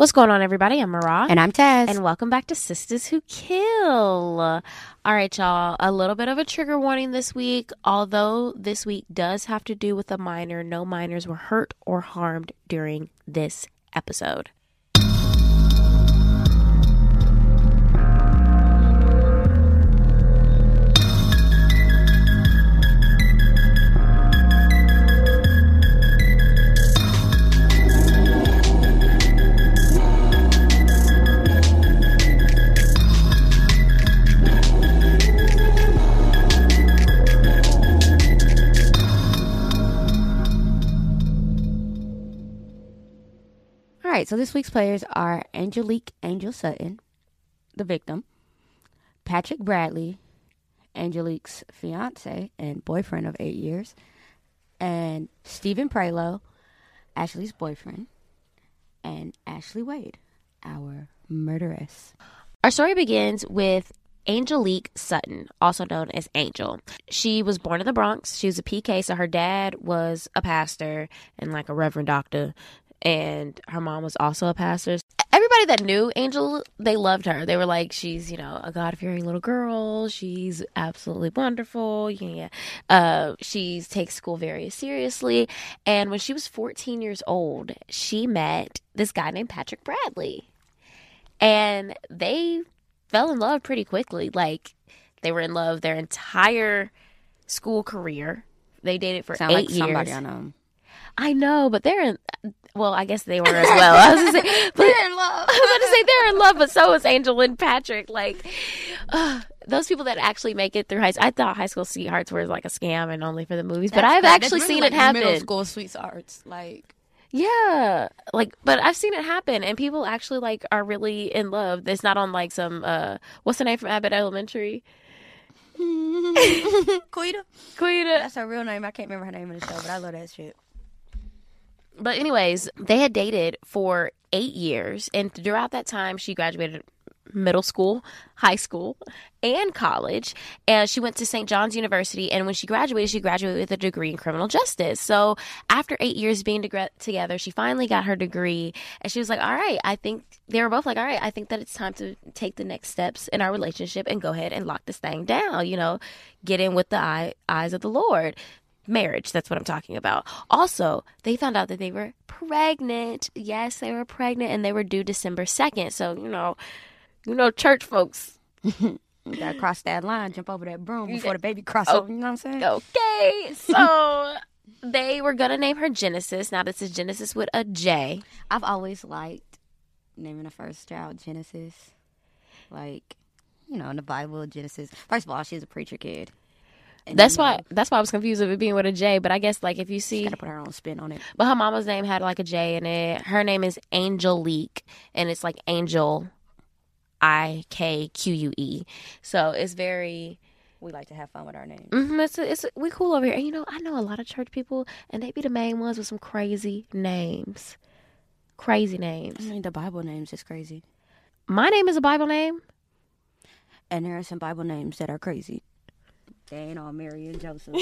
What's going on, everybody? I'm Mara. And I'm Taz. And welcome back to Sisters Who Kill. All right, y'all. A little bit of a trigger warning this week. Although this week does have to do with a minor, no minors were hurt or harmed during this episode. Alright, so this week's players are Angelique Angel Sutton, the victim, Patrick Bradley, Angelique's fiance and boyfriend of 8 years, and Stephen Prelo, Ashley's boyfriend, and Ashley Wade, our murderess. Our story begins with Angelique Sutton, also known as Angel. She was born in the Bronx. She was a PK, so her dad was a pastor and like a reverend doctor. And her mom was also a pastor. Everybody that knew Angel, they loved her. They were like, she's, a God-fearing little girl. She's absolutely wonderful. Yeah. She takes school very seriously. And when she was 14 years old, she met this guy named Patrick Bradley. And they fell in love pretty quickly. Like, they were in love their entire school career. They dated for 8 years. Somebody I know. I know, but I guess they were as well. I was going to say, they're in love. I was about to say they're in love, but so is Angel and Patrick. Like, those people that actually make it through high school. I thought high school sweethearts were like a scam and only for the movies, but I've actually seen it happen. Middle school sweethearts, yeah, but I've seen it happen, and people actually are really in love. It's not on some what's the name from Abbott Elementary? Quita. That's her real name. I can't remember her name in the show, but I love that shit. But anyways, they had dated for 8 years, and throughout that time, she graduated middle school, high school, and college, and she went to St. John's University, and when she graduated with a degree in criminal justice. So after 8 years being together, she finally got her degree, and she was like, all right, I think they were both like, all right, I think that it's time to take the next steps in our relationship and go ahead and lock this thing down, get in with the eyes of the Lord. Marriage, that's what I'm talking about. Also, they found out that they were pregnant. Yes, they were pregnant, and they were due December 2nd. So, church folks. You gotta cross that line, jump over that broom before the baby crosses over, you know what I'm saying? Okay, so they were gonna name her Genesis. Now, this is Genesis with a J. I've always liked naming the first child Genesis. In the Bible, Genesis. First of all, she's a preacher kid. And that's why I was confused with it being with a J. But I guess if you see, she gotta put her own spin on it. But her mama's name had a J in it. Her name is Angelique, and it's Angel, IKQUE. So it's very. We like to have fun with our names. Mm-hmm, we cool over here. And I know a lot of church people, and they be the main ones with some crazy names. Crazy names. I mean, the Bible names is crazy. My name is a Bible name, and there are some Bible names that are crazy. They ain't all Mary and Joseph.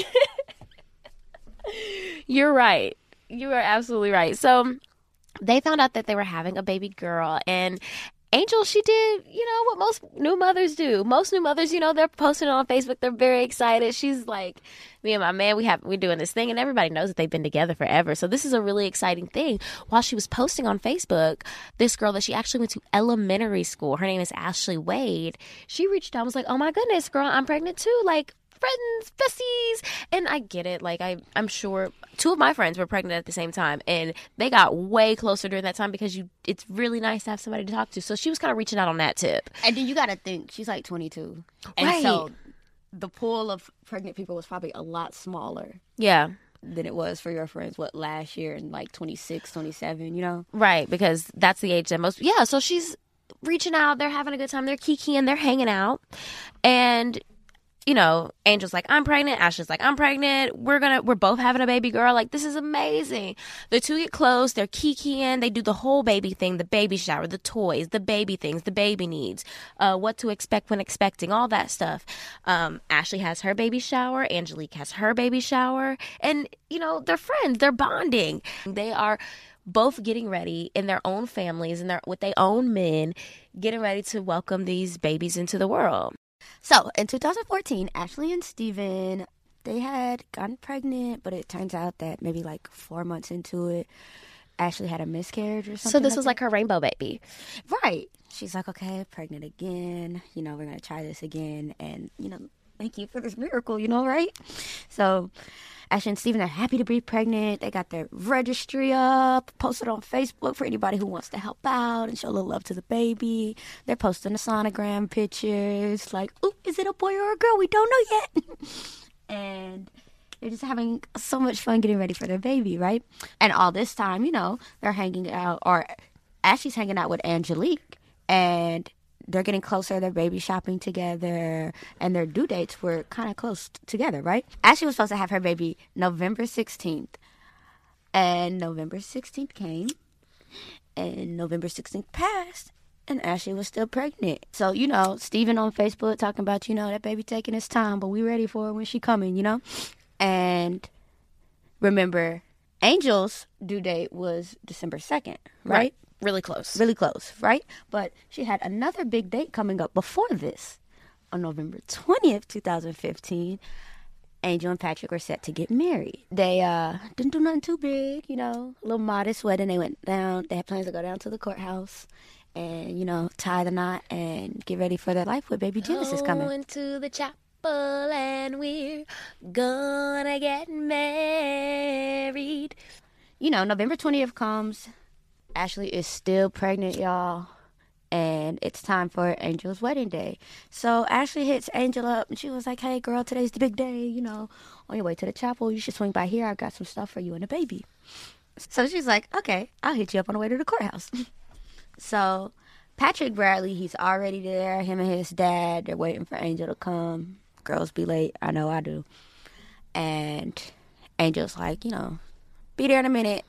You're right. You are absolutely right. So they found out that they were having a baby girl, and Angel, she did, what most new mothers do. Most new mothers, they're posting it on Facebook. They're very excited. She's like, me and my man, we're doing this thing, and everybody knows that they've been together forever. So this is a really exciting thing. While she was posting on Facebook, this girl that she actually went to elementary school, her name is Ashley Wade, she reached out and was like, oh my goodness, girl, I'm pregnant too. Friends, besties. And I get it. I'm sure 2 of my friends were pregnant at the same time, and they got way closer during that time because it's really nice to have somebody to talk to. So she was kind of reaching out on that tip. And then you got to think, she's 22. And right. So the pool of pregnant people was probably a lot smaller. Yeah. Than it was for your friends, last year in 26, 27, Right, because that's the age that most, yeah. So she's reaching out. They're having a good time. They're kikiing. They're hanging out. And Angel's like, I'm pregnant. Ashley's like, I'm pregnant. We're both having a baby girl. This is amazing. The 2 get close. They're kikiing. They do the whole baby thing, the baby shower, the toys, the baby things, the baby needs, what to expect when expecting, all that stuff. Ashley has her baby shower. Angelique has her baby shower. And, they're friends. They're bonding. They are both getting ready in their own families and with their own men, getting ready to welcome these babies into the world. So in 2014, Ashley and Steven, they had gotten pregnant, but it turns out that maybe like 4 months into it, Ashley had a miscarriage or something. So this was like her rainbow baby. Right. She's like, okay, pregnant again. You know, we're going to try this again. And, you know, thank you for this miracle, you know, right? So Ashley and Steven are happy to be pregnant. They got their registry up, posted on Facebook for anybody who wants to help out and show a little love to the baby. They're posting the sonogram pictures, like, ooh, is it a boy or a girl? We don't know yet. And they're just having so much fun getting ready for their baby, right? And all this time, you know, they're hanging out, or Ashley's hanging out with Angelique, and they're getting closer. They're baby shopping together, and their due dates were kind of close together, right? Ashley was supposed to have her baby November 16th, and November 16th came, and November 16th passed, and Ashley was still pregnant. So, you know, Steven on Facebook talking about, you know, that baby taking its time, but we ready for her when she coming, you know? And remember, Angel's due date was December 2nd, right? Really close. Really close, right? But she had another big date coming up before this. On November 20th, 2015, Angel and Patrick were set to get married. They didn't do nothing too big, you know, a little modest wedding. They went down. They had plans to go down to the courthouse and, you know, tie the knot and get ready for their life with baby Genesis coming. Going to the chapel and we're gonna get married. You know, November 20th comes. Ashley is still pregnant, y'all. And it's time for Angel's wedding day. So Ashley hits Angel up and she was like, hey, girl, today's the big day. You know, on your way to the chapel, you should swing by here. I've got some stuff for you and the baby. So she's like, okay, I'll hit you up on the way to the courthouse. So Patrick Bradley, he's already there. Him and his dad, they're waiting for Angel to come. Girls be late. I know I do. And Angel's like, you know, be there in a minute.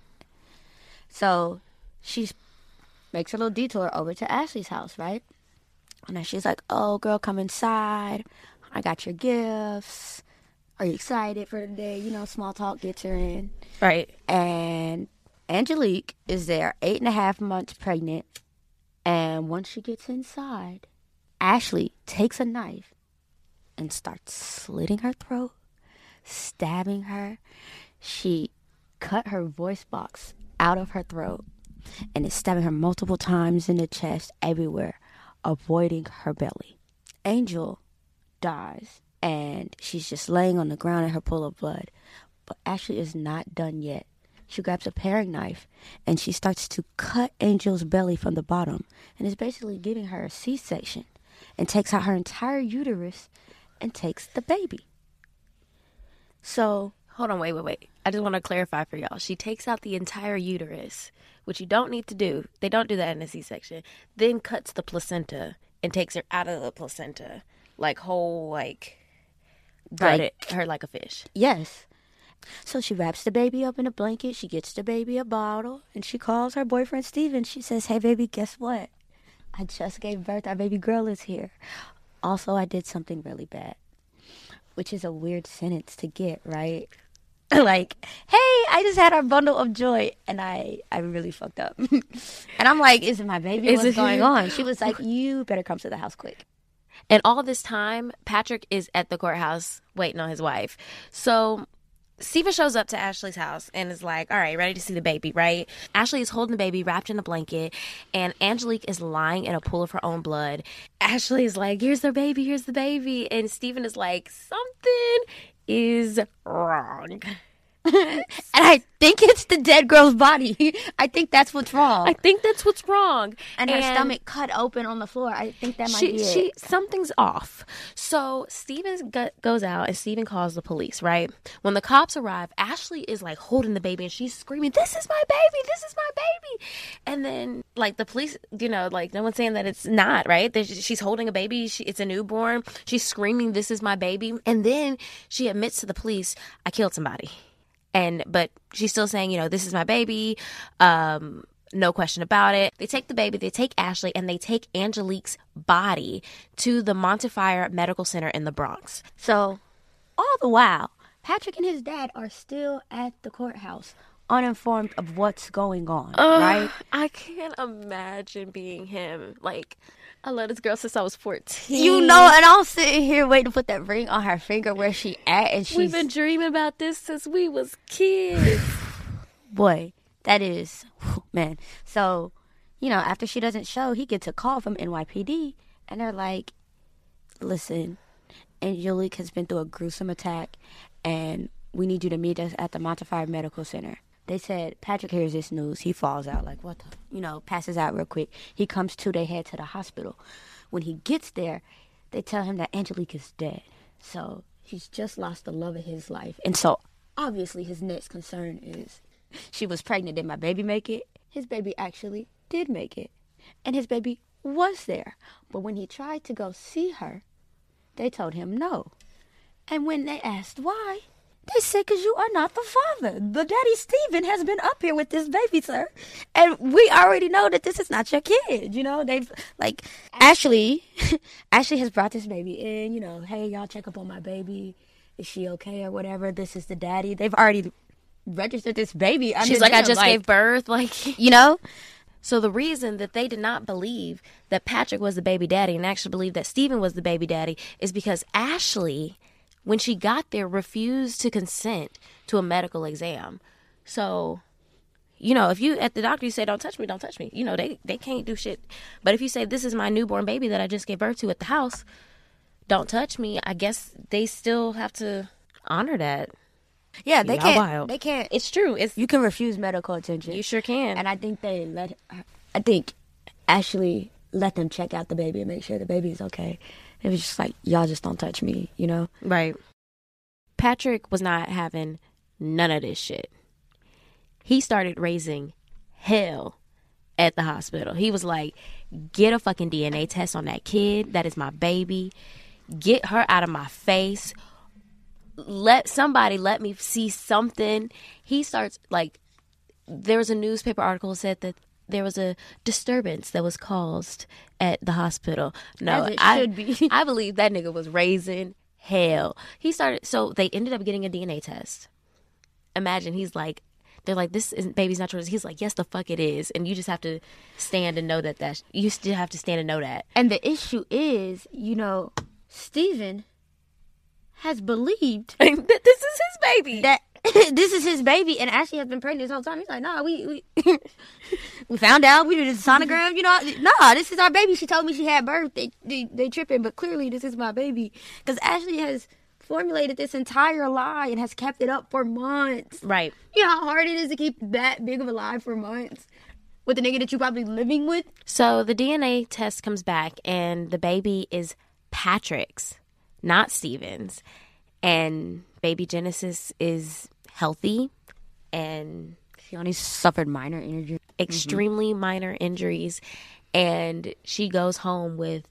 So she makes a little detour over to Ashley's house, right? And then she's like, oh, girl, come inside. I got your gifts. Are you excited for the day? You know, small talk gets her in. Right. And Angelique is there, 8.5 months pregnant. And once she gets inside, Ashley takes a knife and starts slitting her throat, stabbing her. She cut her voice box out of her throat and is stabbing her multiple times in the chest, everywhere, avoiding her belly. Angel dies, and she's just laying on the ground in her pool of blood. But Ashley is not done yet. She grabs a paring knife, and she starts to cut Angel's belly from the bottom, and is basically giving her a C-section, and takes out her entire uterus and takes the baby. So, hold on, wait. I just want to clarify for y'all. She takes out the entire uterus, which you don't need to do. They don't do that in a C-section. Then cuts the placenta and takes her out of the placenta, like whole, like, gutted her like a fish. Yes. So she wraps the baby up in a blanket. She gets the baby a bottle, and she calls her boyfriend Steven. She says, hey, baby, guess what? I just gave birth. Our baby girl is here. Also, I did something really bad, which is a weird sentence to get, right? Like, hey, I just had our bundle of joy, and I really fucked up. And I'm like, is it my baby? What's going on? She was like, you better come to the house quick. And all this time, Patrick is at the courthouse waiting on his wife. So Steven shows up to Ashley's house and is like, all right, ready to see the baby, right? Ashley is holding the baby wrapped in a blanket, and Angelique is lying in a pool of her own blood. Ashley is like, here's the baby. And Steven is like, something is wrong. And I think it's the dead girl's body. I think that's what's wrong. And her stomach cut open on the floor. I think that might be it. Something's off. So Steven goes out, and Steven calls the police, right? When the cops arrive, Ashley is like holding the baby, and she's screaming, this is my baby. And then like the police, you know, like no one's saying that it's not, right? She's holding a baby. It's a newborn. She's screaming, this is my baby. And then she admits to the police, I killed somebody. But she's still saying, you know, this is my baby. No question about it. They take the baby, they take Ashley, and they take Angelique's body to the Montefiore Medical Center in the Bronx. So all the while, Patrick and his dad are still at the courthouse uninformed of what's going on, right? I can't imagine being him. Like, I love this girl since I was 14. You know, and I'm sitting here waiting to put that ring on her finger where she at, and We've been dreaming about this since we was kids. Boy, that is, man. So, you know, after she doesn't show, he gets a call from NYPD, and they're like, listen, Angelique has been through a gruesome attack, and we need you to meet us at the Montefiore Medical Center. They said, Patrick hears this news. He falls out, like, what the, you know, passes out real quick. He comes to, they head to the hospital. When he gets there, they tell him that Angelique is dead. So he's just lost the love of his life. And so, obviously, his next concern is, she was pregnant. Did my baby make it? His baby actually did make it. And his baby was there. But when he tried to go see her, they told him no. And when they asked why, they said, because you are not the father. The daddy, Steven, has been up here with this baby, sir. And we already know that this is not your kid. You know, they've, like, Ashley has brought this baby in, you know, hey, y'all check up on my baby. Is she okay or whatever? This is the daddy. They've already registered this baby. She's like, I just gave birth. Like, you know? So the reason that they did not believe that Patrick was the baby daddy and actually believed that Steven was the baby daddy is because Ashley, when she got there, refused to consent to a medical exam. So, you know, if you at the doctor, you say, don't touch me, you know, they can't do shit. But if you say, this is my newborn baby that I just gave birth to at the house, don't touch me, I guess they still have to honor that. Yeah, they can't. Wild. They can't. It's true. You can refuse medical attention. You sure can. And I think I think Ashley let them check out the baby and make sure the baby is okay. It was just like, y'all just don't touch me, you know? Right. Patrick was not having none of this shit. He started raising hell at the hospital. He was like, get a fucking DNA test on that kid. That is my baby. Get her out of my face. Let me see something. He starts, like, there was a newspaper article that said that there was a disturbance that was caused at the hospital. No, should be. I believe that nigga was raising hell. So they ended up getting a DNA test. Imagine, they're like, baby's not yours. He's like, yes, the fuck it is. And you just have to stand and know you still have to stand and know that. And the issue is, you know, Steven has believed that this is his baby. That this is his baby, and Ashley has been pregnant this whole time. He's like, nah, we we found out. We did a sonogram. You know, nah, this is our baby. She told me she had birth. They tripping, but clearly this is my baby. Because Ashley has formulated this entire lie and has kept it up for months. Right. You know how hard it is to keep that big of a lie for months with the nigga that you probably living with? So the DNA test comes back, and the baby is Patrick's, not Steven's. And baby Genesis is healthy, and she only suffered minor injuries. Extremely minor injuries. And she goes home with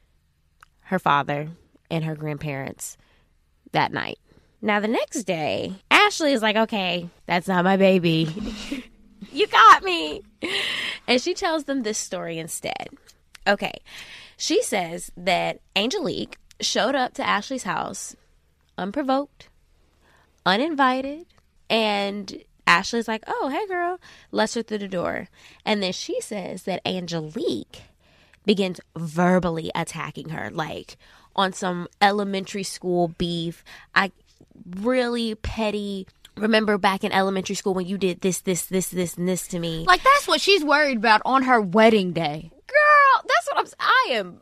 her father and her grandparents that night. Now, the next day, Ashley is like, okay, that's not my baby. You got me. And she tells them this story instead. Okay. She says that Angelique showed up to Ashley's house unprovoked, uninvited, and Ashley's like, oh, hey, girl, lets her through the door. And then she says that Angelique begins verbally attacking her, like on some elementary school beef. Really petty. Remember back in elementary school when you did this, and this to me? Like, that's what she's worried about on her wedding day. Girl, that's what I am.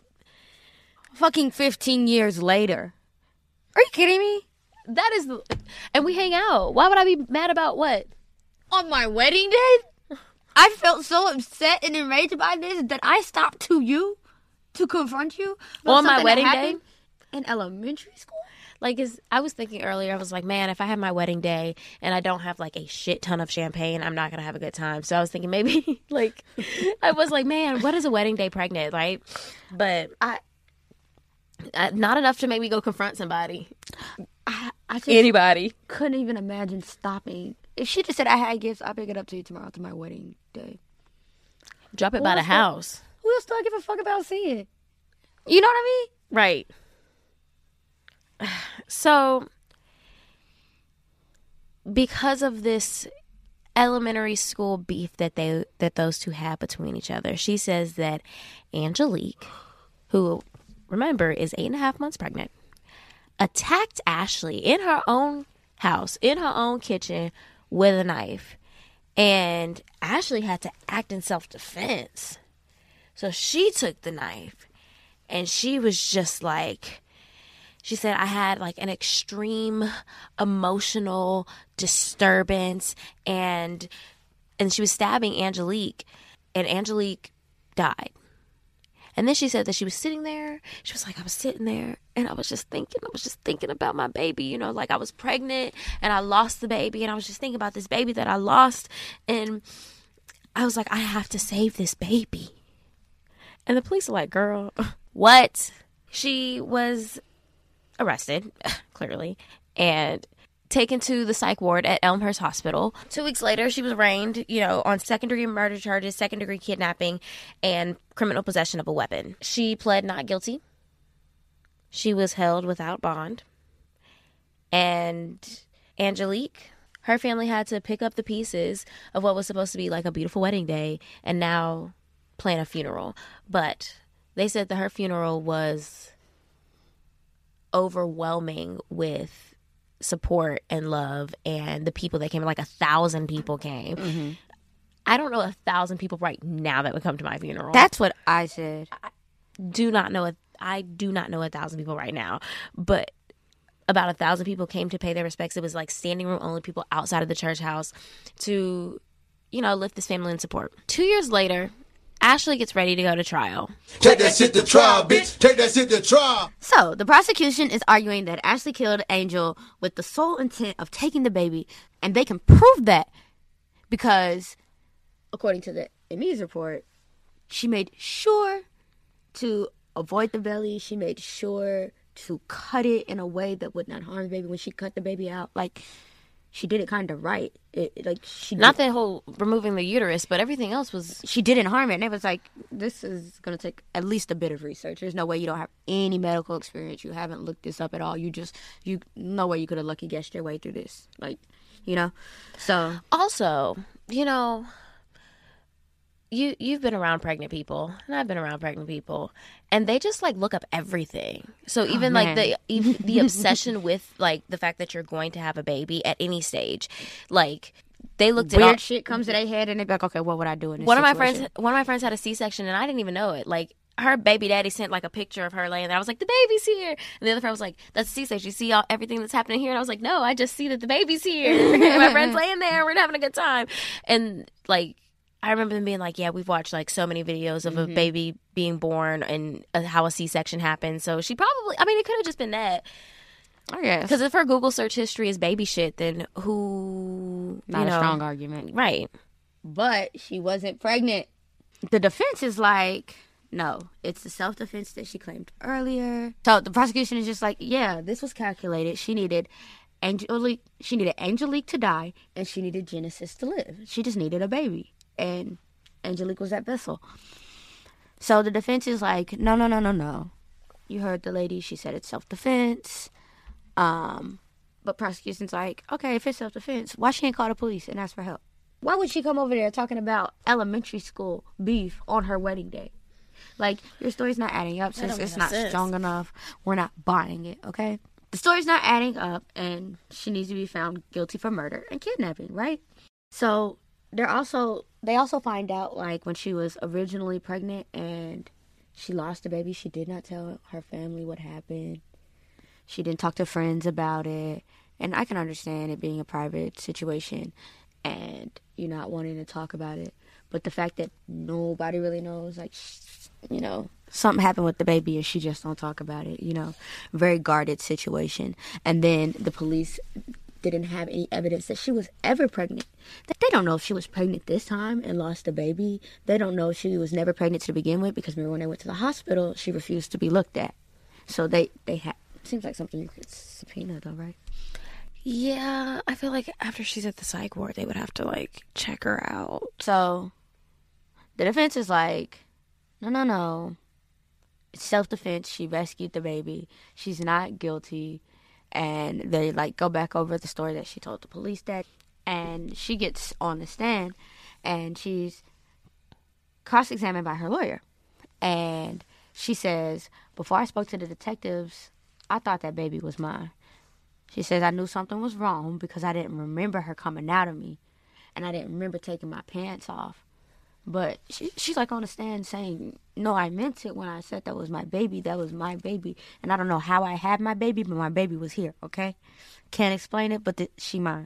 Fucking 15 years later. Are you kidding me? That is and we hang out. Why would I be mad about what? On my wedding day? I felt so upset and enraged by this that I stopped to confront you. On my wedding day? In elementary school? Like, I was thinking earlier, I was like, man, if I have my wedding day and I don't have, like, a shit ton of champagne, I'm not going to have a good time. So I was thinking maybe, like, I was like, man, what is a wedding day pregnant, right? But not enough to make me go confront somebody. I just anybody. Couldn't even imagine stopping. If she just said, I had gifts, I'll pick it up to you tomorrow to my wedding day. Drop it by the house. Who else do I give a fuck about seeing? You know what I mean? Right. So, because of this elementary school beef that those two had between each other. She says that Angelique, who, remember, is 8.5 months pregnant, attacked Ashley in her own house, in her own kitchen, with a knife. And Ashley had to act in self-defense. So she took the knife, and she was just like, she said, I had like an extreme emotional disturbance, and she was stabbing Angelique, and Angelique died. And then she said that she was sitting there. She was like, I was sitting there, and I was just thinking about my baby, you know, like I was pregnant and I lost the baby, and I was just thinking about this baby that I lost. And I was like, I have to save this baby. And the police are like, girl, what? She was arrested, clearly, and taken to the psych ward at Elmhurst Hospital. 2 weeks later, she was arraigned, you know, on second-degree murder charges, second-degree kidnapping, and criminal possession of a weapon. She pled not guilty. She was held without bond. And Angelique, her family had to pick up the pieces of what was supposed to be like a beautiful wedding day and now plan a funeral. But they said that her funeral was overwhelming with support and love, and the people that came, like 1,000 people came. Mm-hmm. I don't know 1,000 people right now that would come to my funeral. That's what I said. I do not know 1,000 people right now, but about 1,000 people came to pay their respects. It was like standing room only, people outside of the church house to, you know, lift this family in support. 2 years later, Ashley gets ready to go to trial. Take that shit to trial, bitch. Take that shit to trial. So, the prosecution is arguing that Ashley killed Angel with the sole intent of taking the baby. And they can prove that because, according to the ME's report, she made sure to avoid the belly. She made sure to cut it in a way that would not harm the baby when she cut the baby out. Like, she did it kind of right. Not the whole removing the uterus, but everything else was... She didn't harm it. And it was like, this is going to take at least a bit of research. There's no way you don't have any medical experience. You haven't looked this up at all. No way you could have lucky guessed your way through this. Like, you know? So... Also, you know... You've been around pregnant people, and I've been around pregnant people, and they just like look up everything. So even like the obsession with like the fact that you're going to have a baby at any stage, like they looked at weird shit comes to their head, and they're like, okay, what would I do in this situation? One of my friends had a C-section, and I didn't even know it. Like her baby daddy sent like a picture of her laying there. I was like, the baby's here, and the other friend was like, that's a C-section. You see everything that's happening here, and I was like, no, I just see that the baby's here. My friend's laying there. We're having a good time, and like. I remember them being like, yeah, we've watched like so many videos of a baby being born and how a C-section happened. So she probably, I mean, it could have just been that. I guess. Because if her Google search history is baby shit, then who, Not a strong argument. Right. But she wasn't pregnant. The defense is like, no, it's the self-defense that she claimed earlier. So the prosecution is just like, yeah, this was calculated. She needed Angelique to die, and she needed Genesis to live. She just needed a baby. And Angelique was that vessel. So the defense is like, no. You heard the lady. She said it's self-defense. But prosecution's like, okay, if it's self-defense, why she ain't call the police and ask for help? Why would she come over there talking about elementary school beef on her wedding day? Like, your story's not adding up. Since it's not strong enough, we're not buying it, okay? The story's not adding up, and she needs to be found guilty for murder and kidnapping, right? So... They also find out, like, when she was originally pregnant and she lost the baby, she did not tell her family what happened. She didn't talk to friends about it. And I can understand it being a private situation and you not wanting to talk about it. But the fact that nobody really knows, like, you know, something happened with the baby and she just don't talk about it, you know. Very guarded situation. And then the police didn't have any evidence that she was ever pregnant. They don't know if she was pregnant this time and lost the baby. They don't know if she was never pregnant to begin with, because remember when they went to the hospital, she refused to be looked at. So they had... Seems like something you could subpoena, though, right? Yeah, I feel like after she's at the psych ward, they would have to, like, check her out. So the defense is like, no. It's self-defense. She rescued the baby. She's not guilty. And they, like, go back over the story that she told the police that And she gets on the stand, and she's cross-examined by her lawyer. And she says, before I spoke to the detectives, I thought that baby was mine. She says, I knew something was wrong because I didn't remember her coming out of me. And I didn't remember taking my pants off. But she's like on the stand saying, no, I meant it when I said that was my baby. That was my baby. And I don't know how I had my baby, but my baby was here, okay? Can't explain it, but she mine.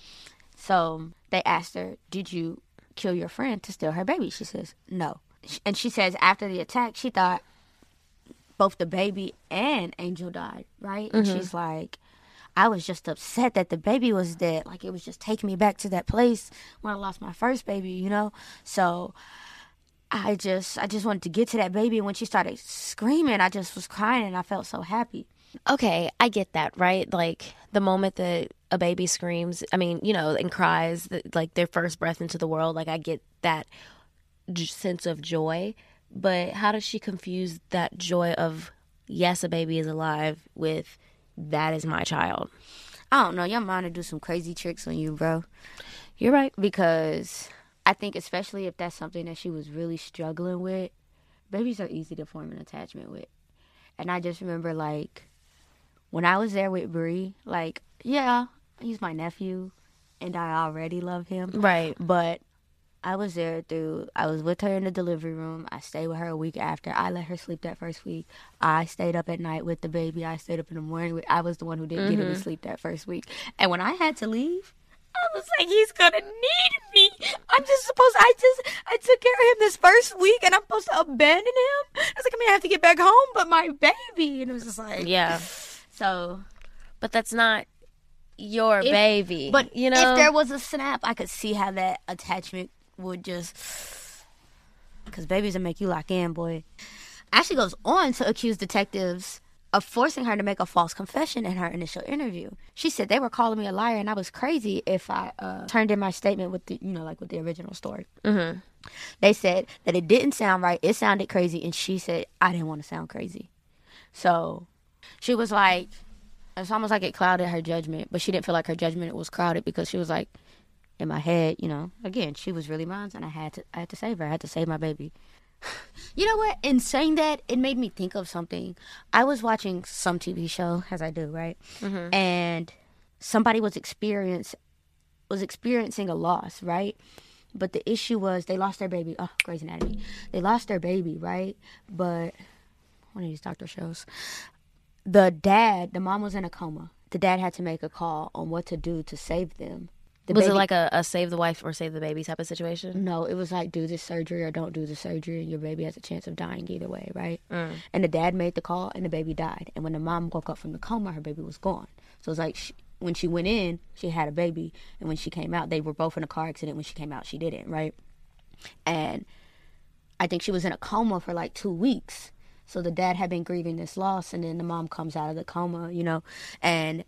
So they asked her, did you kill your friend to steal her baby? She says, no. And she says after the attack, she thought both the baby and Angel died, right? And she's like, I was just upset that the baby was dead. Like, it was just taking me back to that place when I lost my first baby, you know? So I just wanted to get to that baby. And when she started screaming, I just was crying and I felt so happy. Okay, I get that, right? Like, the moment that a baby screams, I mean, you know, and cries, like, their first breath into the world, like, I get that sense of joy. But how does she confuse that joy of, yes, a baby is alive with, that is my child? I don't know. Your mind will do some crazy tricks on you, bro. You're right. Because I think especially if that's something that she was really struggling with, babies are easy to form an attachment with. And I just remember, like, when I was there with Bree, like, yeah, he's my nephew, and I already love him. Right. But I was with her in the delivery room. I stayed with her a week after. I let her sleep that first week. I stayed up at night with the baby. I stayed up in the morning. I was the one who didn't get her to sleep that first week. And when I had to leave, I was like, he's gonna need me. I took care of him this first week, and I'm supposed to abandon him? I was like, I have to get back home, but my baby. And it was just like, yeah. So, but that's not your baby. But, you know, if there was a snap, I could see how that attachment would just, because babies will make you lock in, boy. Ashley goes on to accuse detectives of forcing her to make a false confession in her initial interview. She said they were calling me a liar and I was crazy if I turned in my statement with the, with the original story. Mm-hmm. They said that it didn't sound right, it sounded crazy, and she said I didn't want to sound crazy. So she was like, it's almost like it clouded her judgment, but she didn't feel like her judgment was clouded because she was like, in my head, again, she was really mine, and I had to save her. I had to save my baby. You know what? In saying that, it made me think of something. I was watching some TV show, as I do, right? Mm-hmm. And somebody was experiencing a loss, right? But the issue was they lost their baby. Oh, Grey's Anatomy. They lost their baby, right? But one of these doctor shows. The mom was in a coma. The dad had to make a call on what to do to save them. Was it like a save the wife or save the baby type of situation? No, it was like do this surgery or don't do the surgery, and your baby has a chance of dying either way, right? Mm. And the dad made the call, and the baby died. And when the mom woke up from the coma, her baby was gone. So it's like when she went in, she had a baby, and when she came out, they were both in a car accident. When she came out, she didn't, right? And I think she was in a coma for like 2 weeks. So the dad had been grieving this loss, and then the mom comes out of the coma, and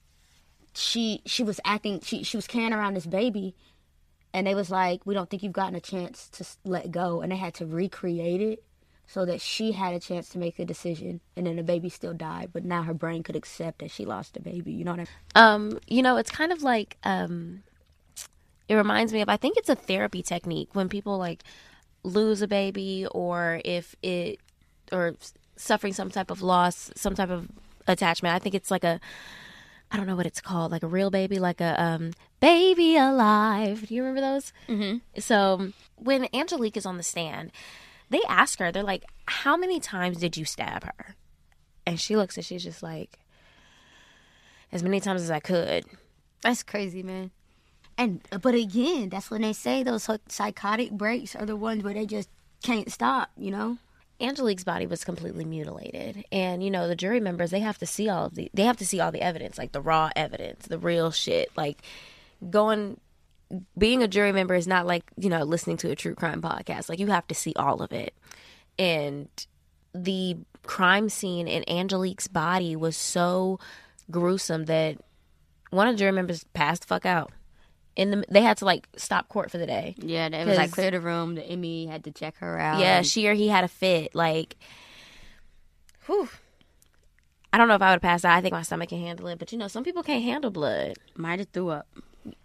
she was acting, she was carrying around this baby, and they was like, we don't think you've gotten a chance to let go, and they had to recreate it so that she had a chance to make a decision, and then the baby still died, but now her brain could accept that she lost the baby, you know what I mean? It's kind of like, it reminds me of, I think it's a therapy technique when people like lose a baby or or suffering some type of loss, some type of attachment. I think it's like I don't know what it's called, like a real baby, like a baby alive. Do you remember those? Mm-hmm. So when Angelique is on the stand, they ask her, they're like, how many times did you stab her? And she looks and she's just like, as many times as I could. That's crazy, man. But again, that's when they say those psychotic breaks are the ones where they just can't stop, Angelique's body was completely mutilated, and the jury members, they have to see all the evidence, like the raw evidence, the real shit. Like being a jury member is not like listening to a true crime podcast. Like, you have to see all of it. And the crime scene in Angelique's body was so gruesome that one of the jury members passed the fuck out. They had to like stop court for the day. Yeah, it was like clear the room. The ME had to check her out. Yeah, she or he had a fit. Like, whew. I don't know if I would have passed out. I think my stomach can handle it, but some people can't handle blood. Might have threw up.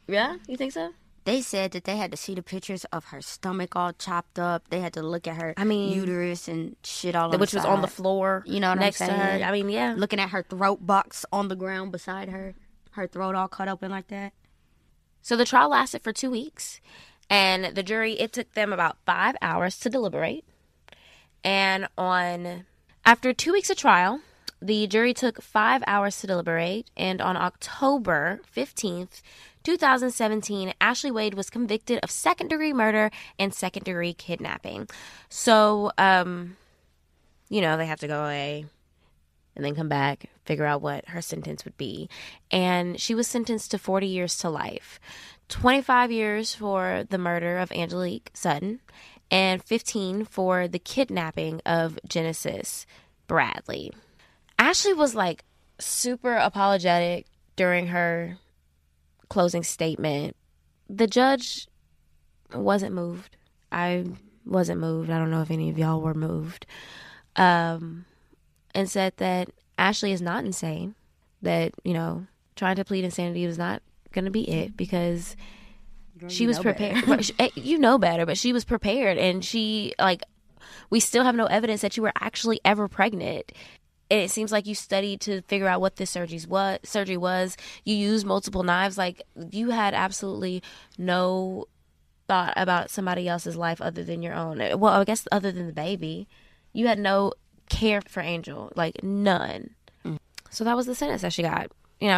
Yeah? You think so? They said that they had to see the pictures of her stomach all chopped up. They had to look at her uterus and shit all on Which the was side. on the floor. You know what next I'm to saying? her. I mean, yeah. Looking at her throat box on the ground beside her. Her throat all cut open like that. So the trial lasted for 2 weeks. And the jury, it took them about 5 hours to deliberate. And after 2 weeks of trial, the jury took 5 hours to deliberate. And on October 15th, 2017, Ashley Wade was convicted of second-degree murder and second-degree kidnapping. So, they have to go away and then come back, figure out what her sentence would be. And she was sentenced to 40 years to life. 25 years for the murder of Angelique Sutton and 15 for the kidnapping of Genesis Bradley. Ashley was like super apologetic during her closing statement. The judge wasn't moved. I wasn't moved. I don't know if any of y'all were moved. And said that Ashley is not insane. That, trying to plead insanity was not going to be it because she was prepared. You know better, but she was prepared. And we still have no evidence that you were actually ever pregnant. And it seems like you studied to figure out what this surgery was. You used multiple knives. Like, you had absolutely no thought about somebody else's life other than your own. Well, I guess other than the baby. You had no care for Angel. Like, none. So that was the sentence that she got,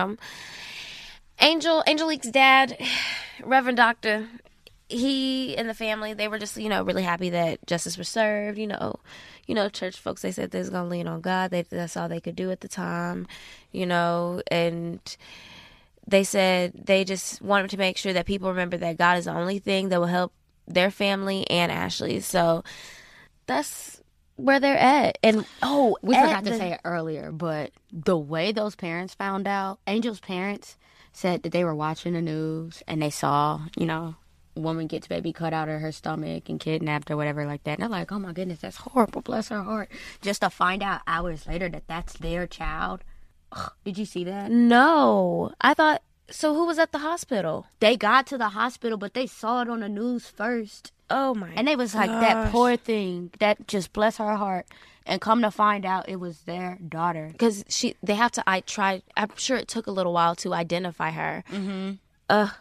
Angelique's dad, Reverend Doctor, he and the family, they were just, really happy that justice was served. Church folks, they said they was going to lean on God. That's all they could do at the time, and they said they just wanted to make sure that people remember that God is the only thing that will help their family and Ashley. So that's where they're at. And we forgot to say it earlier, but the way those parents found out, Angel's parents said that they were watching the news and they saw, woman gets baby cut out of her stomach and kidnapped or whatever like that. And they're like, oh my goodness, that's horrible, bless her heart. Just to find out hours later that that's their child. Ugh, did you see that? No. I thought, so who was at the hospital? They got to the hospital, but they saw it on the news first. Oh my And they was like, that poor thing, that just bless her heart. And come to find out it was their daughter. Because they have to, I'm sure it took a little while to identify her. Mm-hmm.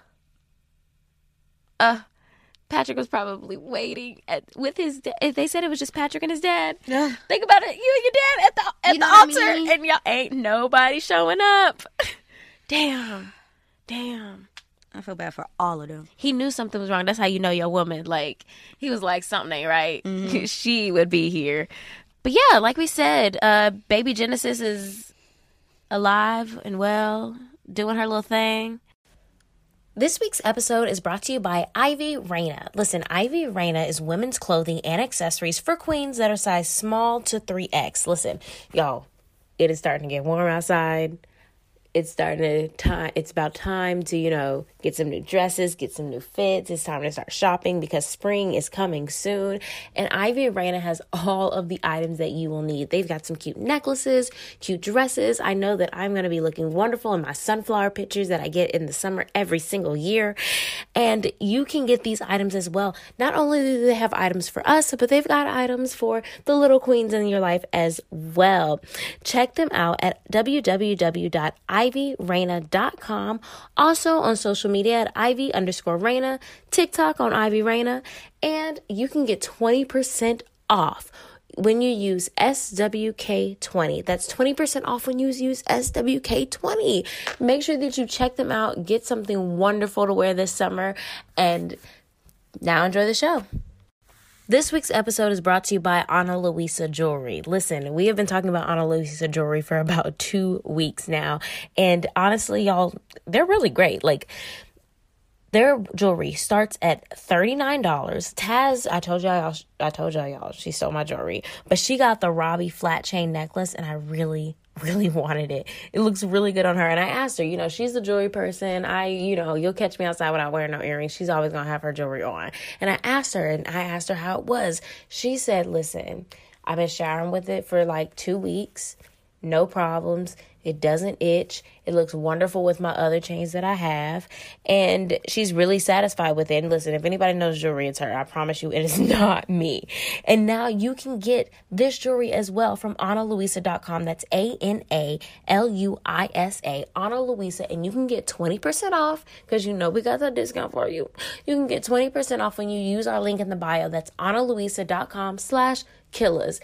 Patrick was probably waiting with his dad. They said it was just Patrick and his dad. Yeah. Think about it. You and your dad at the altar. And y'all ain't nobody showing up. Damn. I feel bad for all of them. He knew something was wrong. That's how you know your woman. Like, he was like, something ain't right. Mm-hmm. She would be here. But yeah, like we said, baby Genesis is alive and well, doing her little thing. This week's episode is brought to you by Ivy Reina. Listen, Ivy Reina is women's clothing and accessories for queens that are size small to 3X. Listen, y'all, it is starting to get warm outside. It's about time to, get some new dresses, get some new fits. It's time to start shopping because spring is coming soon. And Ivy Reina has all of the items that you will need. They've got some cute necklaces, cute dresses. I know that I'm going to be looking wonderful in my sunflower pictures that I get in the summer every single year. And you can get these items as well. Not only do they have items for us, but they've got items for the little queens in your life as well. Check them out at www.ivyreina.com. Also on social media at Ivy_Reina, TikTok on Ivy Reina, and you can get 20% off when you use SWK20. That's 20% off when you use SWK20. Make sure that you check them out, get something wonderful to wear this summer, and now enjoy the show. This week's episode is brought to you by Ana Luisa Jewelry. Listen, we have been talking about Ana Luisa Jewelry for about 2 weeks now. And honestly, y'all, they're really great. Like, their jewelry starts at $39. Taz, I told y'all, she stole my jewelry. But she got the Robbie flat chain necklace, and I really wanted it. It looks really good on her. And I asked her, she's a jewelry person. You'll catch me outside without wearing no earrings. She's always going to have her jewelry on. And I asked her how it was. She said, listen, I've been showering with it for like 2 weeks. No problems. It doesn't itch. It looks wonderful with my other chains that I have. And she's really satisfied with it. And listen, if anybody knows jewelry, it's her. I promise you, it is not me. And now you can get this jewelry as well from AnaLuisa.com. That's ANALUISA, Ana Luisa. And you can get 20% off because you know we got that discount for you. You can get 20% off when you use our link in the bio. That's AnaLuisa.com/Killers,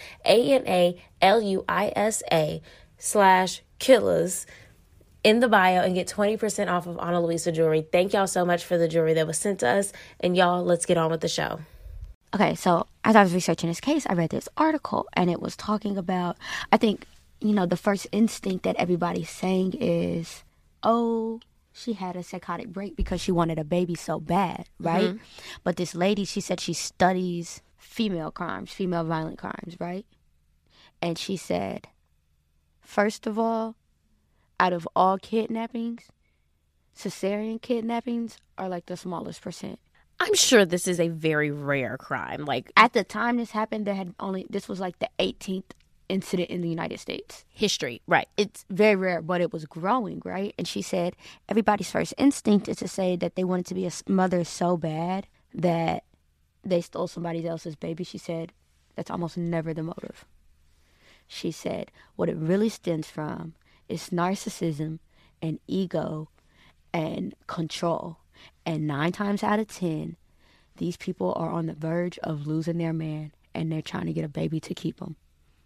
ANALUISA/Killers in the bio and get 20% off of Ana Luisa jewelry. Thank y'all so much for the jewelry that was sent to us. And y'all, let's get on with the show. Okay, so as I was researching this case, I read this article and it was talking about, I think, the first instinct that everybody's saying is, oh, she had a psychotic break because she wanted a baby so bad, right? Mm-hmm. But this lady, she said she studies female violent crimes, right? And she said, first of all, out of all kidnappings, cesarean kidnappings are like the smallest percent. I'm sure this is a very rare crime. Like at the time this happened, this was like the 18th incident in the United States. History, right. It's very rare, but it was growing, right? And she said everybody's first instinct is to say that they wanted to be a mother so bad that they stole somebody else's baby. She said that's almost never the motive. She said what it really stems from is narcissism and ego and control. And 9 times out of 10, these people are on the verge of losing their man and they're trying to get a baby to keep them.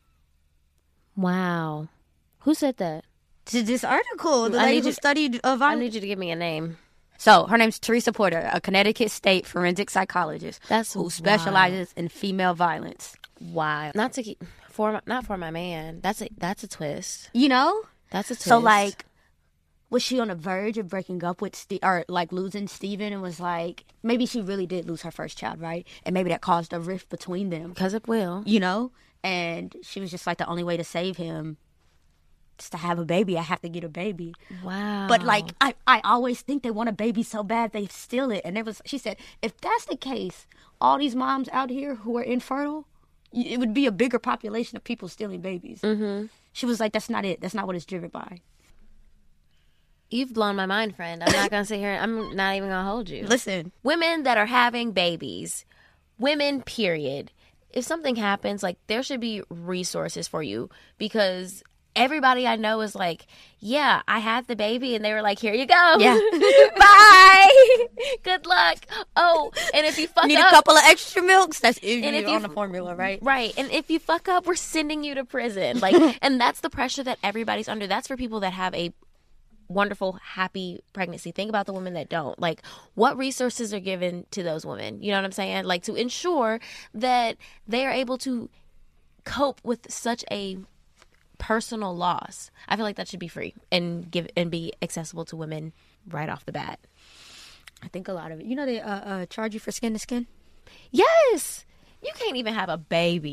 Wow. Who said that? This article. The lady who studied violence. I need you to give me a name. So her name's Teresa Porter, a Connecticut State forensic psychologist who specializes in female violence. Wow. Not for my man. That's a twist. That's a twist. So was she on the verge of breaking up with losing Steven, and was like, maybe she really did lose her first child, right? And maybe that caused a rift between them. Because it will. And she was just like, the only way to save him is to have a baby. I have to get a baby. Wow. But I always think they want a baby so bad they steal it. And she said, if that's the case, all these moms out here who are infertile, it would be a bigger population of people stealing babies. Mm-hmm. She was like, that's not it. That's not what it's driven by. You've blown my mind, friend. I'm not going to sit here. I'm not even going to hold you. Listen. Women that are having babies, women, period. If something happens, there should be resources for you, because everybody I know is like, yeah, I had the baby, and they were like, here you go. Yeah. Bye. Good luck. Oh, and if you fuck up. Need a couple of extra milks? That's if you're on the formula, right? Right. And if you fuck up, we're sending you to prison. And that's the pressure that everybody's under. That's for people that have a wonderful, happy pregnancy. Think about the women that don't. What resources are given to those women? You know what I'm saying? To ensure that they are able to cope with such a personal loss. I feel like that should be free and be accessible to women right off the bat. I think a lot of it. They charge you for skin to skin? Yes! You can't even have a baby.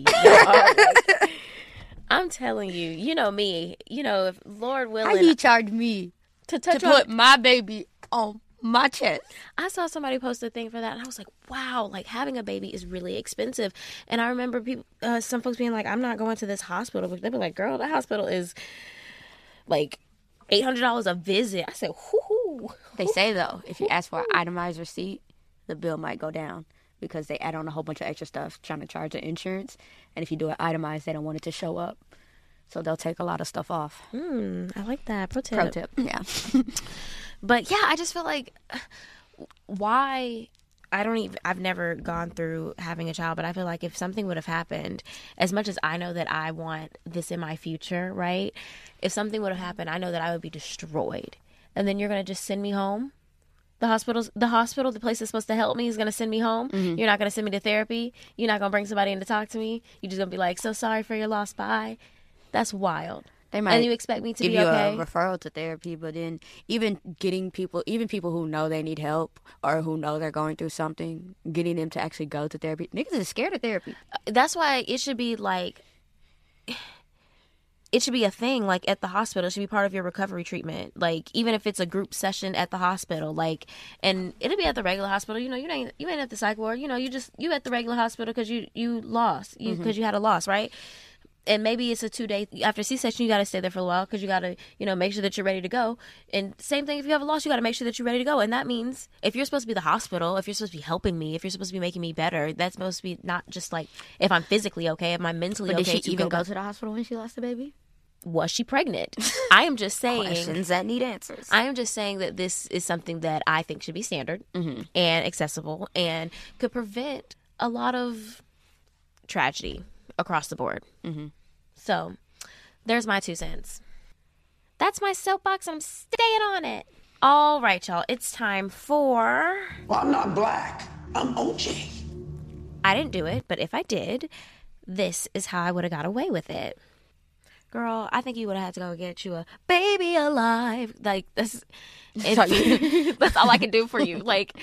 I'm telling you, you know me. If Lord willing. How you charge me to put my baby on my chest? I saw somebody post a thing for that, and I was like, wow, having a baby is really expensive. And I remember some folks being like, I'm not going to this hospital. But they'd be like, girl, the hospital is $800 a visit. I said, whoo. They say, though, if you ask for an itemized receipt, the bill might go down, because they add on a whole bunch of extra stuff trying to charge the insurance. And if you do it itemized, they don't want it to show up. So they'll take a lot of stuff off. I like that. Pro tip. Yeah. But yeah, I just feel like why I've never gone through having a child, but I feel like if something would have happened, as much as I know that I want this in my future, right? If something would have happened, I know that I would be destroyed. And then you're going to just send me home? The hospital, the place that's supposed to help me is going to send me home. Mm-hmm. You're not going to send me to therapy. You're not going to bring somebody in to talk to me. You're just going to be like, so sorry for your loss, bye. That's wild. They might, and you expect me to give be you okay? A referral to therapy, but then even people who know they need help or who know they're going through something, getting them to actually go to therapy. Niggas are scared of therapy. That's why it should be it should be a thing, at the hospital. It should be part of your recovery treatment. Even if it's a group session at the hospital, and it'll be at the regular hospital. You ain't at the psych ward. You at the regular hospital because you lost, because you had a loss, right? And maybe it's a 2-day after C-section. You got to stay there for a while because you got to, make sure that you're ready to go. And same thing if you have a loss, you got to make sure that you're ready to go. And that means if you're supposed to be the hospital, if you're supposed to be helping me, if you're supposed to be making me better, that's supposed to be not just like if I'm physically okay, if I'm mentally okay. Did she even go to the hospital when she lost the baby? Was she pregnant? I am just saying. Questions that need answers. I am just saying that this is something that I think should be standard and accessible and could prevent a lot of tragedy across the board. So there's my 2 cents. That's my soapbox. I'm staying on it. All right, y'all. It's time for... Well, I'm not black. I'm OJ. I didn't do it, but if I did, this is how I would have got away with it. Girl, I think you would have had to go get you a baby alive. Like, that's all I can do for you. Like,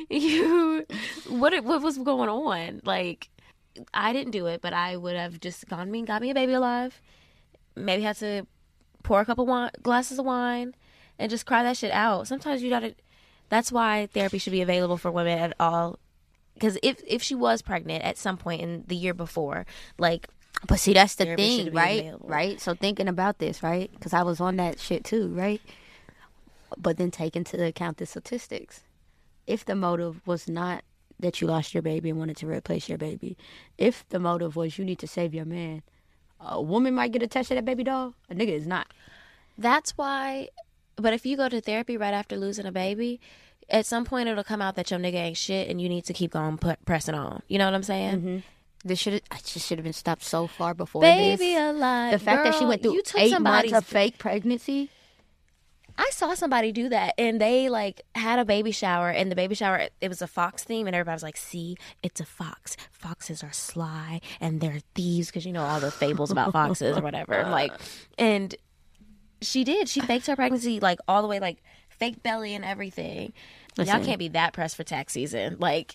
what was going on? Like, I didn't do it, but I would have just got me a baby alive. Maybe had to pour a couple glasses of wine and just cry that shit out. Sometimes you gotta. That's why therapy should be available for women at all. Because if she was pregnant at some point in the year before, like. But see, that's the thing, right? Right? So thinking about this, right? Because I was on that shit too, right? But then take into account the statistics. If the motive was not that you lost your baby and wanted to replace your baby, if the motive was you need to save your man, a woman might get attached to that baby doll. A nigga is not. That's why. But if you go to therapy right after losing a baby, at some point it'll come out that your nigga ain't shit and you need to keep going pressing on. You know what I'm saying? I just should have been stopped so far before baby this. alive. The fact that she went through 8 months of fake pregnancy. I saw somebody do that, and they like had a baby shower, and the baby shower, it was a fox theme, and everybody was like, "See, it's a fox. Foxes are sly, and they're thieves," because all the fables about foxes or whatever. Like, and she faked her pregnancy like all the way, like fake belly and everything. Listen. Y'all can't be that pressed for tax season, like.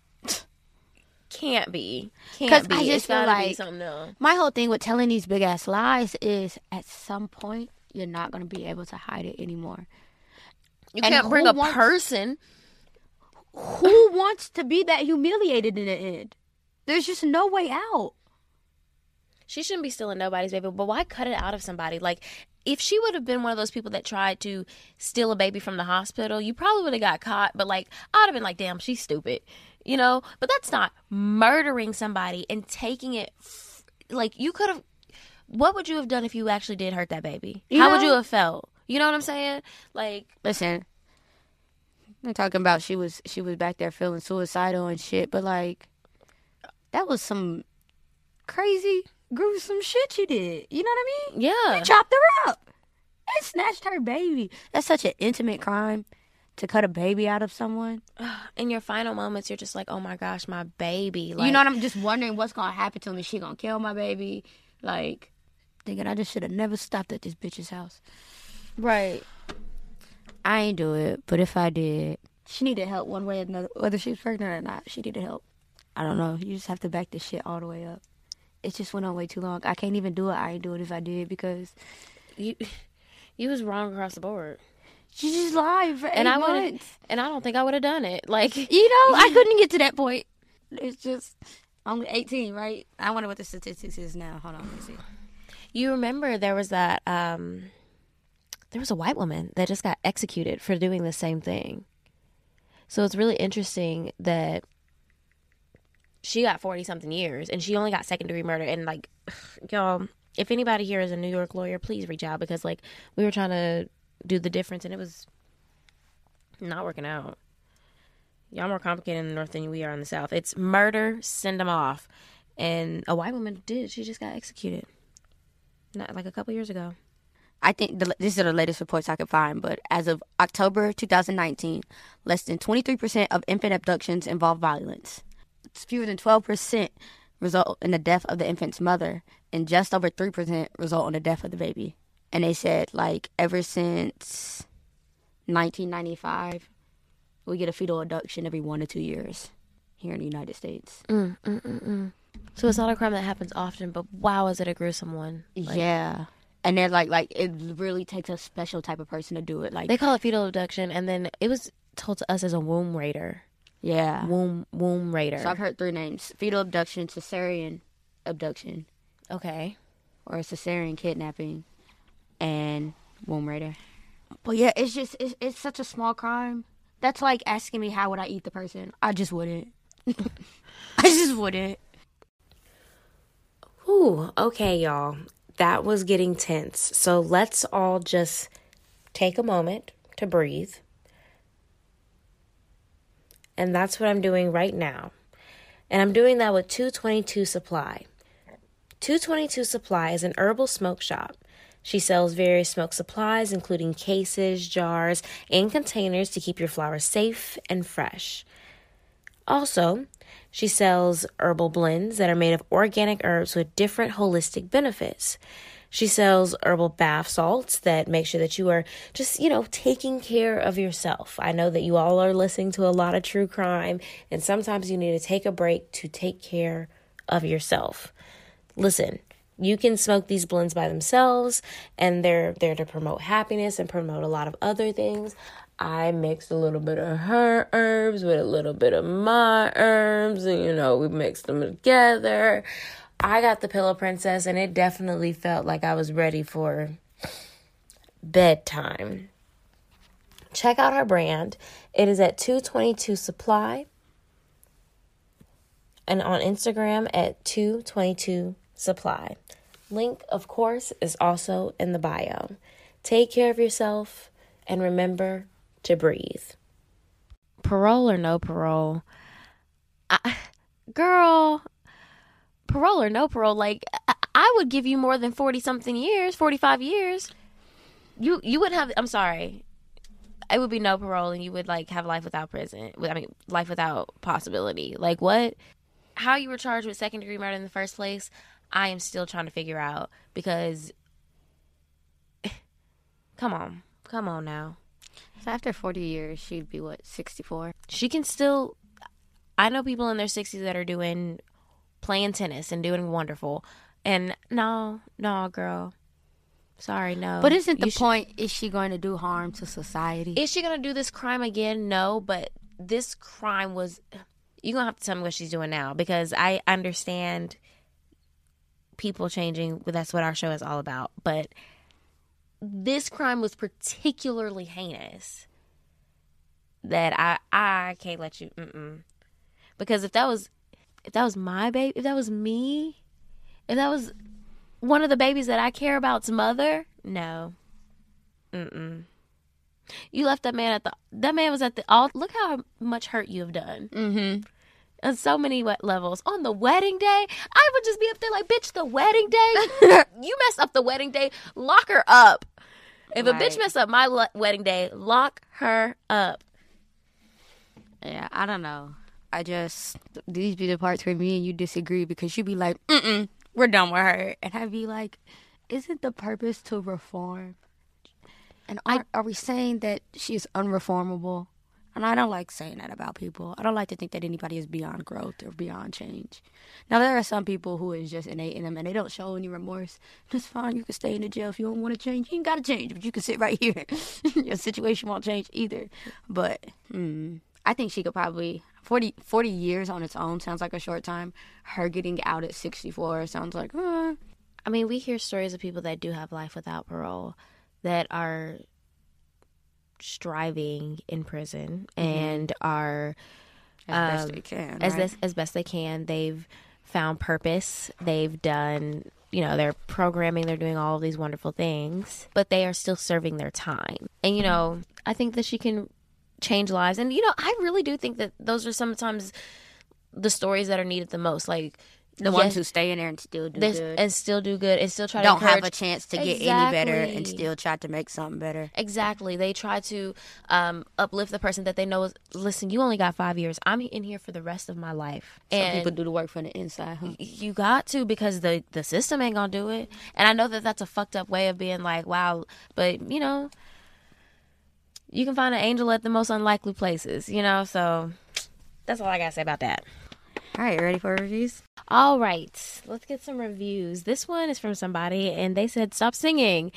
Can't be. Because I just feel like something else. My whole thing with telling these big ass lies is at some point you're not going to be able to hide it anymore. You can't bring a person. Who wants to be that humiliated in the end? There's just no way out. She shouldn't be stealing nobody's baby, but why cut it out of somebody? Like, if she would have been one of those people that tried to steal a baby from the hospital, you probably would have got caught. But, like, I would have been like, damn, she's stupid. But that's not murdering somebody and taking it. Like, you could have. What would you have done if you actually did hurt that baby? How would you have felt? You know what I'm saying? Like, listen, I'm talking about she was back there feeling suicidal and shit, but like, that was some crazy, gruesome shit you did. You know what I mean? Yeah. You chopped her up and snatched her baby. That's such an intimate crime. To cut a baby out of someone. In your final moments, you're just like, oh my gosh, my baby. Like, you know what? I'm just wondering what's going to happen to me. Is she going to kill my baby? Like, thinking I just should have never stopped at this bitch's house. Right. I ain't do it, but if I did, she needed help one way or another. Whether she was pregnant or not, she needed help. I don't know. You just have to back this shit all the way up. It just went on way too long. I can't even do it. I ain't do it if I did because... You was wrong across the board. She just lied for 8 months. And I don't think I would have done it. Like, I couldn't get to that point. It's just, I'm 18, right? I wonder what the statistics is now. Hold on, let me see. You remember there was that, there was a white woman that just got executed for doing the same thing. So it's really interesting that she got 40-something years and she only got second-degree murder. And, like, y'all, if anybody here is a New York lawyer, please reach out because, like, we were trying to do the difference and it was not working out. Y'all more complicated in the North than we are in the South. It's murder, send them off. And a white woman did. She just got executed. Not like a couple years ago. I think these are the latest reports I could find, but as of October 2019, less than 23% of infant abductions involve violence. It's fewer than 12% result in the death of the infant's mother, and just over 3% result in the death of the baby. And they said, like, ever since 1995, we get a fetal abduction every 1 to 2 years here in the United States. So it's not a crime that happens often, but wow, is it a gruesome one? Like, yeah. And they're like, it really takes a special type of person to do it. Like, they call it fetal abduction, and then it was told to us as a womb raider. Yeah. Womb raider. So I've heard 3 names. Fetal abduction, cesarean abduction. Okay. or a cesarean kidnapping and womb rape. But yeah, it's such a small crime. That's like asking me how would I eat the person. I just wouldn't. I just wouldn't. Ooh, okay, y'all. That was getting tense. So let's all just take a moment to breathe. And that's what I'm doing right now. And I'm doing that with 222 Supply. 222 Supply is an herbal smoke shop. She sells various smoke supplies, including cases, jars, and containers to keep your flowers safe and fresh. Also, she sells herbal blends that are made of organic herbs with different holistic benefits. She sells herbal bath salts that make sure that you are just, taking care of yourself. I know that you all are listening to a lot of true crime, and sometimes you need to take a break to take care of yourself. Listen, you can smoke these blends by themselves, and they're there to promote happiness and promote a lot of other things. I mixed a little bit of her herbs with a little bit of my herbs, and, we mixed them together. I got the Pillow Princess, and it definitely felt like I was ready for bedtime. Check out our brand. It is at 222 Supply, and on Instagram at 222 Supply. Link, of course, is also in the bio. Take care of yourself, and remember to breathe. Parole or no parole? Girl, parole or no parole, I would give you more than 40-something years, 45 years. You would have, I'm sorry, it would be no parole, and you would, have life without prison. Life without possibility. What? How you were charged with second-degree murder in the first place, I am still trying to figure out, because, come on now. So after 40 years, she'd be, 64? She can still, I know people in their 60s that are playing tennis and doing wonderful. And no, girl. Sorry, no. But isn't the point, is she going to do harm to society? Is she going to do this crime again? No, but this crime was, you're going to have to tell me what she's doing now, because I understand people changing, but that's what our show is all about. But this crime was particularly heinous that I can't let you, because if that was my baby, if that was me, if that was one of the babies that I care about's mother, no. You left that man that man was at the altar. Look how much hurt you have done. Mm-hmm. On so many levels. On the wedding day, I would just be up there bitch, the wedding day? You messed up the wedding day, lock her up. If a bitch messed up my wedding day, lock her up. Yeah, I don't know. These be the parts where me and you disagree, because you be like, we're done with her. And I be like, isn't the purpose to reform? And are we saying that she's unreformable? And I don't like saying that about people. I don't like to think that anybody is beyond growth or beyond change. Now, there are some people who is just innate in them, and they don't show any remorse. It's fine. You can stay in the jail if you don't want to change. You ain't got to change, but you can sit right here. Your situation won't change either. But I think she could probably... 40 years on its own sounds like a short time. Her getting out at 64 sounds like... we hear stories of people that do have life without parole that are striving in prison and are as best they can, as best they can. They've found purpose. They've done, they're programming. They're doing all of these wonderful things, but they are still serving their time. And I think that she can change lives. And I really do think that those are sometimes the stories that are needed the most. The ones who stay in there and still do good. And still do good. And still try to don't have a chance to get any better and still try to make something better. Exactly. They try to uplift the person that they know is, listen, you only got 5 years. I'm in here for the rest of my life. Some people do the work from the inside, huh? You got to, because the system ain't going to do it. And I know that that's a fucked up way of being like, wow. But, you can find an angel at the most unlikely places, So that's all I got to say about that. All right, ready for reviews? All right, let's get some reviews. This one is from somebody, and they said, stop singing.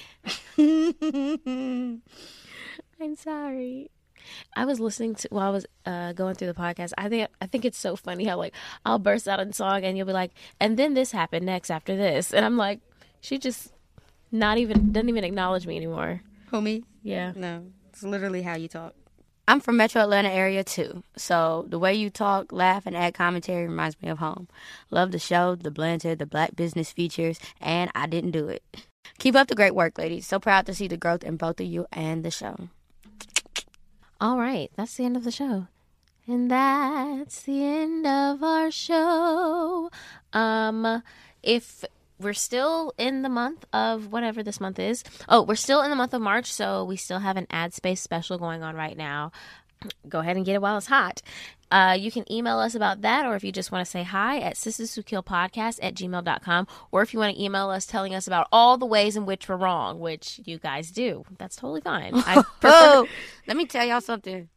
I'm sorry. I was listening to, while I was going through the podcast, I think it's so funny how, I'll burst out in song, and you'll be like, and then this happened next after this. And I'm like, She just doesn't even acknowledge me anymore. Who, me? Yeah. No, it's literally how you talk. I'm from Metro Atlanta area too, so the way you talk, laugh, and add commentary reminds me of home. Love the show, the banter, the black business features, and I didn't do it. Keep up the great work, ladies. So proud to see the growth in both of you and the show. All right, that's the end of the show. And that's the end of our show. If we're still in the month of whatever this month is. Oh, we're still in the month of March, so we still have an ad space special going on right now. Go ahead and get it while it's hot. You can email us about that, or if you just want to say hi, at sisterswhokillpodcast@gmail.com, or if you want to email us telling us about all the ways in which we're wrong, which you guys do. That's totally fine. I prefer... Let me tell y'all something.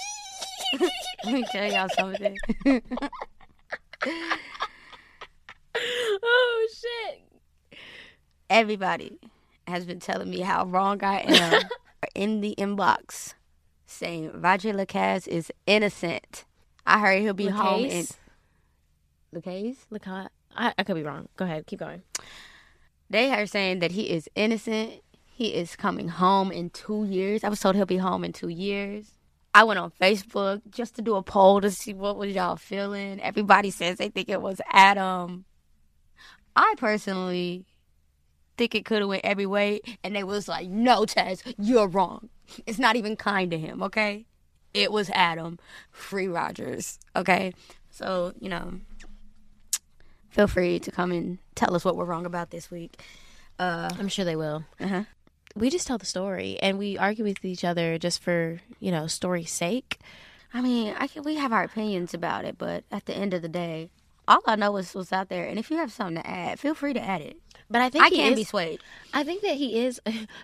Oh, shit. Everybody has been telling me how wrong I am in the inbox, saying Roger Lacaze is innocent. I heard he'll be home in... Lacaze? I could be wrong. Go ahead. Keep going. They are saying that he is innocent. He is coming home in 2 years. I was told he'll be home in 2 years. I went on Facebook just to do a poll to see what was y'all feeling. Everybody says they think it was Adam. I personally think it could have went every way, and they was like, no, Tess, you're wrong. It's not even kind to him, okay? It was Adam. Free Rogers, okay? So, feel free to come and tell us what we're wrong about this week. I'm sure they will. Uh-huh. We just tell the story, and we argue with each other just for, story's sake. I mean, we have our opinions about it, but at the end of the day, all I know is what's out there. And if you have something to add, feel free to add it. But I think I can't be swayed. I think that he is.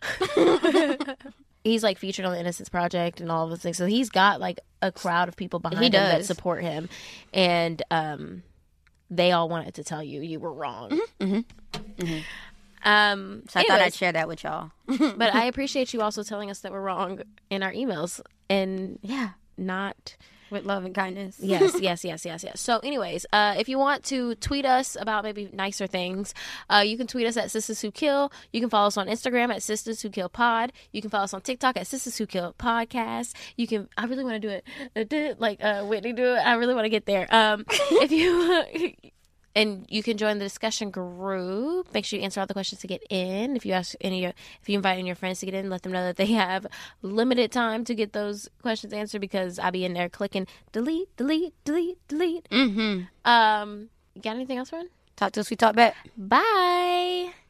He's like featured on the Innocence Project and all of those things. So he's got like a crowd of people behind him that support him, and they all wanted to tell you were wrong. Mm-hmm. Mm-hmm. So I thought I'd share that with y'all. But I appreciate you also telling us that we're wrong in our emails, and not with love and kindness. Yes. So anyways, if you want to tweet us about maybe nicer things, you can tweet us at Sisters Who Kill. You can follow us on Instagram at Sisters Who Kill Pod. You can follow us on TikTok at Sisters Who Kill Podcast. I really want to do it like Whitney do it. I really want to get there. If you and you can join the discussion group. Make sure you answer all the questions to get in. If you invite in your friends to get in, let them know that they have limited time to get those questions answered, because I'll be in there clicking delete. Mm-hmm. Got anything else, Ron? Talk to us, we talk back. Bye.